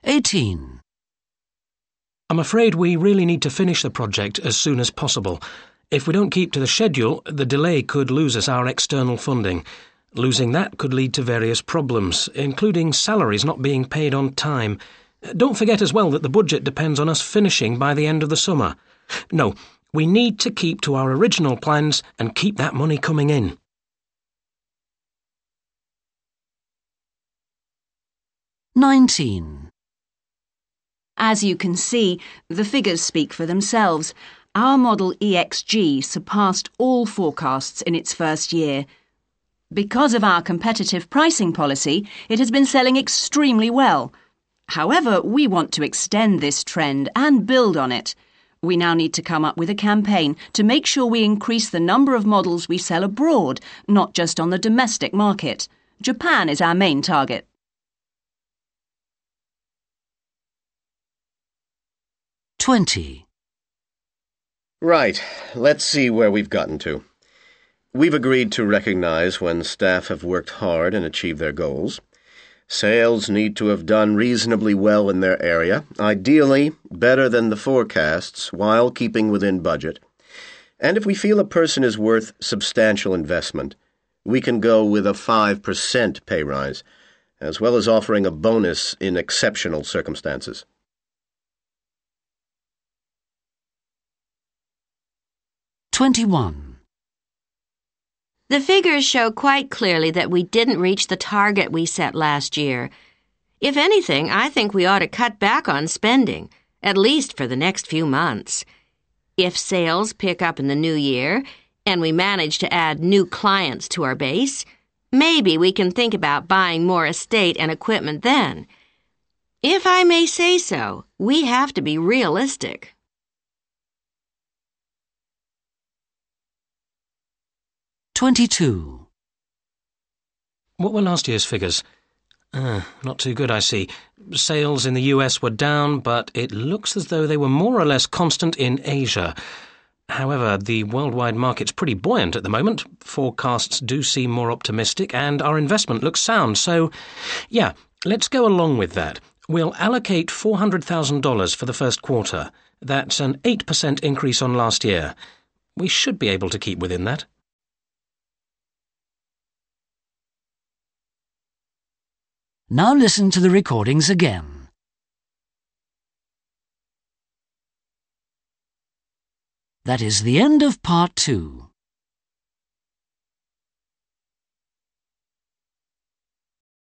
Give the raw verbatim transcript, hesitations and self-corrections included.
eighteen. I'm afraid we really need to finish the project as soon as possible. If we don't keep to the schedule, the delay could lose us our external funding. Losing that could lead to various problems, including salaries not being paid on time. Don't forget as well that the budget depends on us finishing by the end of the summer. No, we need to keep to our original plans and keep that money coming in. nineteen. As you can see, the figures speak for themselves. Our model E X G surpassed all forecasts in its first year. Because of our competitive pricing policy, it has been selling extremely well. However, we want to extend this trend and build on it. We now need to come up with a campaign to make sure we increase the number of models we sell abroad, not just on the domestic market. Japan is our main target. twenty. Right, let's see where we've gotten to. We've agreed to recognize when staff have worked hard and achieved their goals. Sales need to have done reasonably well in their area, ideally better than the forecasts, while keeping within budget. And if we feel a person is worth substantial investment, we can go with a five percent pay rise, as well as offering a bonus in exceptional circumstances. twenty-one. The figures show quite clearly that we didn't reach the target we set last year. If anything, I think we ought to cut back on spending, at least for the next few months. If sales pick up in the new year, and we manage to add new clients to our base, maybe we can think about buying more estate and equipment then. If I may say so, we have to be realistic. twenty-two. What were last year's figures? Uh, not too good, I see. Sales in the U S were down, but it looks as though they were more or less constant in Asia. However, the worldwide market's pretty buoyant at the moment. Forecasts do seem more optimistic, and our investment looks sound. So, yeah, let's go along with that. We'll allocate four hundred thousand dollars for the first quarter. That's an eight percent increase on last year. We should be able to keep within that. Now listen to the recordings again. That is the end of part two.